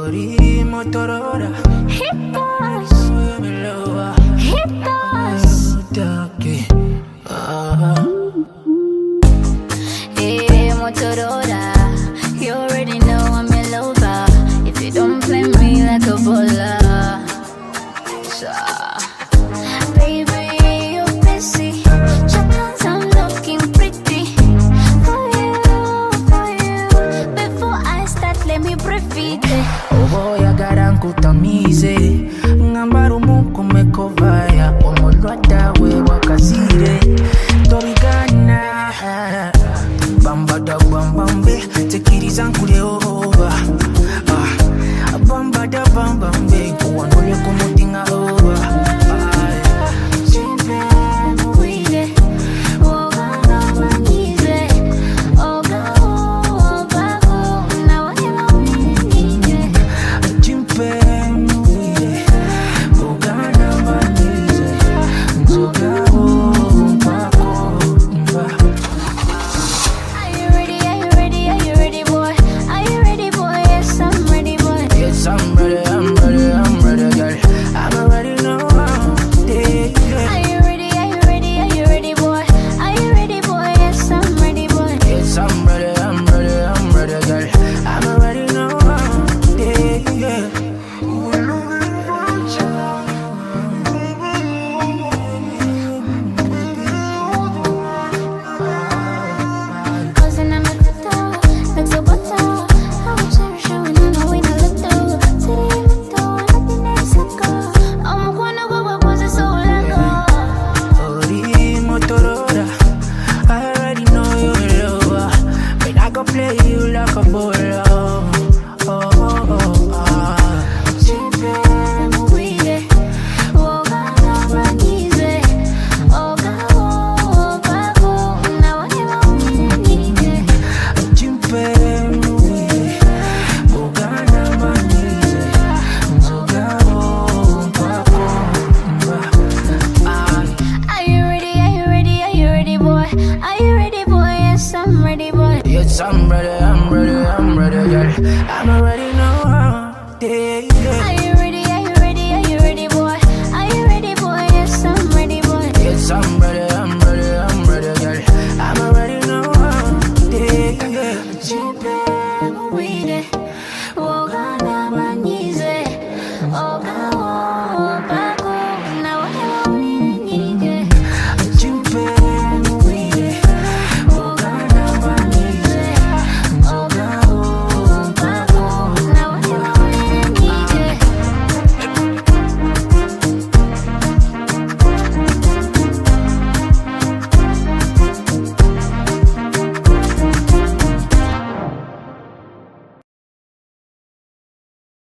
Ori Motorola. Hit us. Hit us. Hey, Motorola. You already know I'm your lover. If you don't play me like a bowler. So, baby, you're busy. Sometimes I'm looking pretty. For you. Before I start, let me breathe. Oh boy, agaran kutamize. Ngambaru muku mekovaya. Omolwada we wakazire. Torigana. Bamba da bambambe. Tekiri zankule over. Bamba da bambambe. Kuwanole kumutinga over. Yes, I'm ready, girl. I'm already know how.